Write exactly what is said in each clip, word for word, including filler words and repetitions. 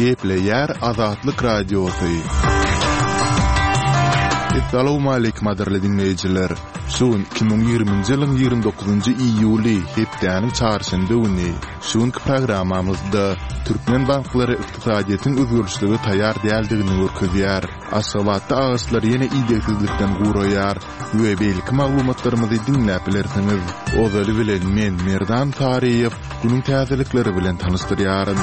Gepleyer Azatlyk Radiosu. Assalamu alaykum aderli dinleyijiler. Şuun iki bin ýigrimiji ýylyň ýygrimi dokuzynjy iýuly hepdeniň çarşamba güni şuunky programmamyzda Türkmen banklary ykdysadyýatyň özgürlüçligi taýýar däldigini görkezýär. Aşgabatda agyşlar ýene ideýsizlikden guraýar we belki maglumatlarymyzy dinläp bilersiňiz. Ozaly bilen men Merdan Tariýew günüň täzelikleri bilen tanışdyrýarym.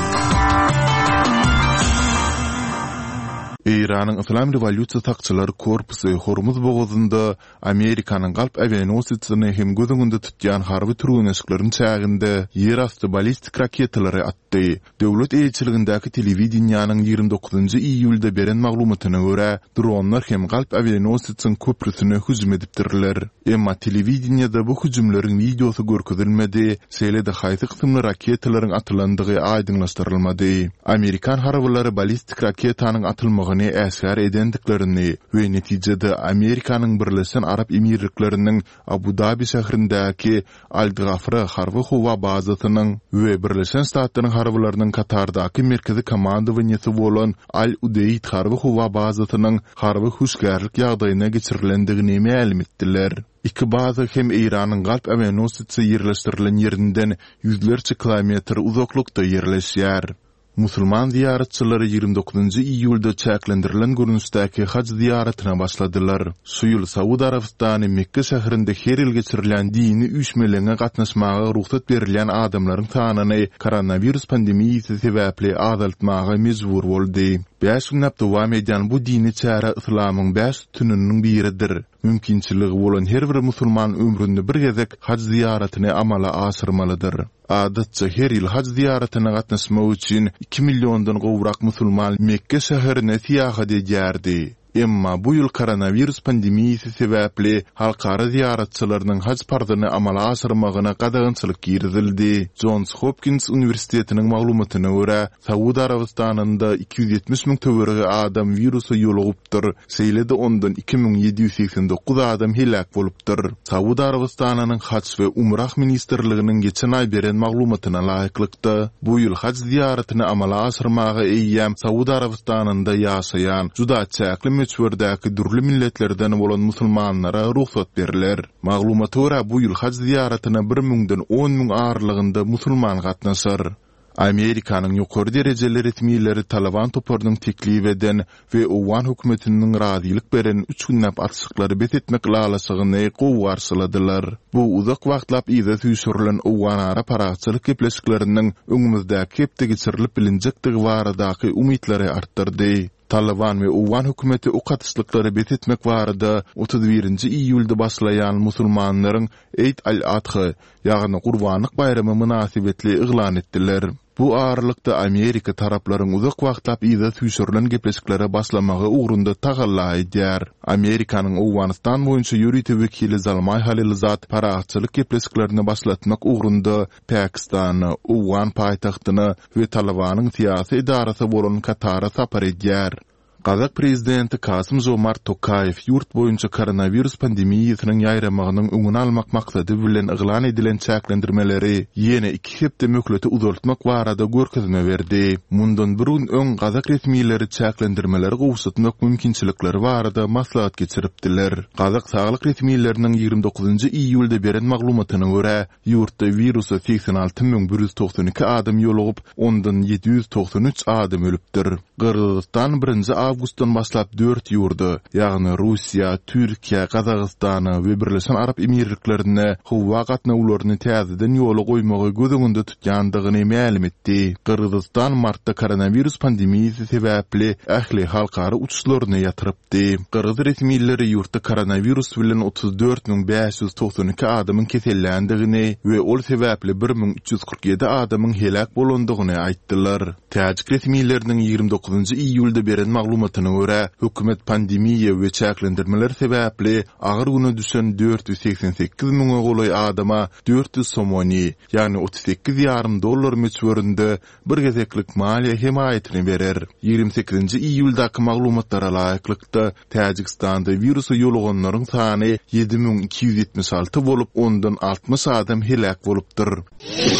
İran'ın İslam Revolüsiýa Sakçylary Korpusy Hormuz boguzynda Amerikanyň galp avianosiýasyny hem gözüňde tutýan harby türgünçliklaryň çäginde ýerasty ballistik raketalary atdy. Döwlet elçiligindäki telewizionyanyň ýygrimi dokuzynjy iýulda beren maglumatyna görä, dronlar hem galp avianosiýasynyň köprüsine hüjüm edipdirler. Emma telewizionyada bu hüjümleriň videosy görkezilmedi, seýlede haýsy kysymly raketalaryň atylandygy aýdynlaşdyrylmady. Amerikan harbylary ballistik raketanyň atylmagyny äsgär edendiklerini we netijede Amerikanyň Birleşen Arap Emirlikläriniň Abu Dhabi şäherindäki Al-Ghafra harby howa bazasynyň we Birleşen Ştatlaryň harbylarynyň Katardaky merkezi komandowaniýasy bolan Al-Udeyd harby howa bazasynyň harby huşgärlik ýagdaýyna geçirilendigini ma'lum etdiler. İki baza hem İran'ın galp avianosiýasy ýerleşdirilen ýerinden ýüzlerçe kilometr uzaklykda ýerleşýär. Musulman ziyaretçilari ýygrimi dokuzynjy iýulda çäklendirilen görnüşdäki hac ziyaretina başladylar. Şu ýyl Saudi Arabistany Mekke şäherinde her ýyl geçirilen dini üýşmeleňe gatnaşmaga ruhsat berilen adamlaryň sanyny koronavirus pandemiýasy sebäpli azaltmaga mejbur boldy. beş günnäp dowam eden bu dini çäre islamyň beş tününiň biridir. Mümkinçiligi bolan her bir musulman ömründe bir gezek hac ziyaretini amala aşyrmalydyr. Adatça her ýyl hac ziyaretine gatnaşmak üçin iki milyondan gowrak musulman Mekke şäherine siýahat edýärdi. Emma bu ýyl koronavirus pandemiýasy sebäpli halkara ziyaretçileriniň hac parzyny amala aşyrmagyna gadagynçylyk girizildi. Johns Hopkins Uniwersitetiniň maglumatyna görä, Saudi Arabistanynda iki yüz ýetmiş miň töwerege adam virusy ýolugupdyr. Seýlede ondan iki bin ýedi ýüz seksen dokuz adam helak bolupdyr. Saudi Arabistanynyň hac we umrah ministrliginiň geçen aý beren maglumatyna laýyklykda bu ýyl hac ziyaretini amala aşyrmaga eýýäm Saudi Arabistanynda ýaşaýan juda çäkli meçwerdäki durly milletlerden bolan musulmanlara ruhsat beriler. Maglumata görä bu ýyl hac ziyaretine bir miňden on miň ağırlygynda musulman gatnaşar. Amerikanyň ýokary derejeli resmiýetleri Taliban toparynyň teklip eden we Owan hökümetiniň razylyk beren üç günnäp atşyklary betetmek lalasygyny gowarsaladylar. Bu uzak wagtlap ýa-da süýsürilen Owan ara paraçylyk gepleşikleriniň öňümizde kepde geçirilip bilinjektigi baradaky umytlary artdyrdy. Taliban we Owan hökümeti o katyslyklary betetmek barada otuz birinji iýulda başlaýan musulmanlaryň Eid al-Adha ýagny Gurbanlyk bayramy münasibetli iglan etdiler. Bu ağırlykda Amerika taraplaryň uzak wagtlap ýa-da süýsürilen gepleşiklere başlamagy ugrunda tagalla edýär. Amerikanyň Owganistan boýunça ýürüýte wekili Zalmay Halilzat paraçylyk gepleşiklerini başlatmak ugrunda Pakistany, Owan paýtagtyny we Talibanyň syýasy idarasy bolan Katara sapar edýär. Kazak prezidenti Kasym Jomart Tokayew ýurt boýunça koronavirus pandemiýasynyň ýaýramagynyň öňüni almak maksady bilen iglan edilen çäklendirmeleri ýene iki hepde möhleti uzaltmak barada görkezme berdi. Mundan bir gün öň Kazak resmiýetleri çäklendirmeleri gowşatmak mümkinçilikleri barada maslahat geçiripdiler. Kazak saglyk resmiýetleriniň ýygrimi dokuzynjy iýulda beren maglumatyna görä, ýurtda virusy seksen alty miň bir ýüz toksan iki adam ýolugup, ondan ýedi ýüz toksan üç adam ölüpdir. Kırgızistan birinji awgustdan başlap dört ýurdy, ýagny Russiýa, Türkiýa, Kazakystan we Birleşen Arap Emirliklerine howa gatnawlaryny täzeden ýola goýmagy gözüňde tutýandygyny ma'lum etdi. Kırgızistan martda koronavirus pandemiýasy sebäpli ähli halkara uçuşlaryny ýatyrypdy. Kırgız resmiýetleri ýurtda koronavirus bilen otuz dört miň beş ýüz toksan iki adamyň kesellendigini we ol sebäpli bir miň üç ýüz kırk ýedi adamyň helak bolandygyny aýtdylar. Täjik resmiýetleriniň ýygrimi dokuzynjy iýulda beren maglumatyna görä, hökümet pandemiýa we çäklendirmeler sebäpli agyr güne düşen dört ýüz seksen sekiz miň goly adama dört ýüz somony, ýagny otuz sekiz ýarym dollar meçwerinde bir gezeklik maliýe himayetini berer. ýygrimi sekizinji iýuldaky maglumatlara laýyklykda Täjikstanda virusy ýoluganlaryň sany yedi miň iki ýüz ýetmiş alty bolup, ondan altmyş adam helak bolupdyr.